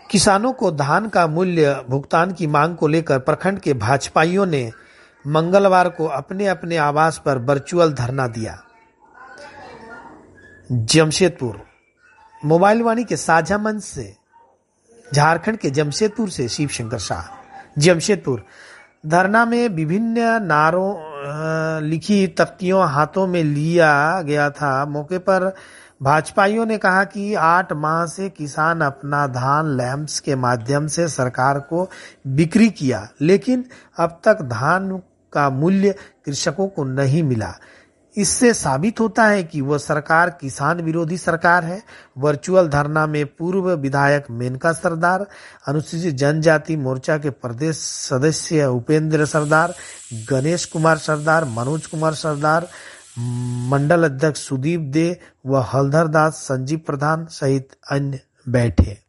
किसानों को धान का मूल्य भुगतान की मांग को लेकर प्रखंड के भाजपाइयों ने मंगलवार को अपने अपने आवास पर वर्चुअल धरना दिया। जमशेदपुर मोबाइल वाणी के साझा मंच से झारखंड के जमशेदपुर से शिव शंकर शाह। जमशेदपुर धरना में विभिन्न नारों लिखी तख्तियों हाथों में लिया गया था। मौके पर भाजपाइयों ने कहा कि 8 माह से किसान अपना धान लैंप्स के माध्यम से सरकार को बिक्री किया, लेकिन अब तक धान का मूल्य कृषकों को नहीं मिला। इससे साबित होता है कि वह सरकार किसान विरोधी सरकार है। वर्चुअल धरना में पूर्व विधायक मेनका सरदार, अनुसूचित जनजाति मोर्चा के प्रदेश सदस्य उपेंद्र सरदार, गणेश कुमार सरदार, मनोज कुमार सरदार, मंडल अध्यक्ष सुदीप दे व हलधर दास, संजीव प्रधान सहित अन्य बैठे।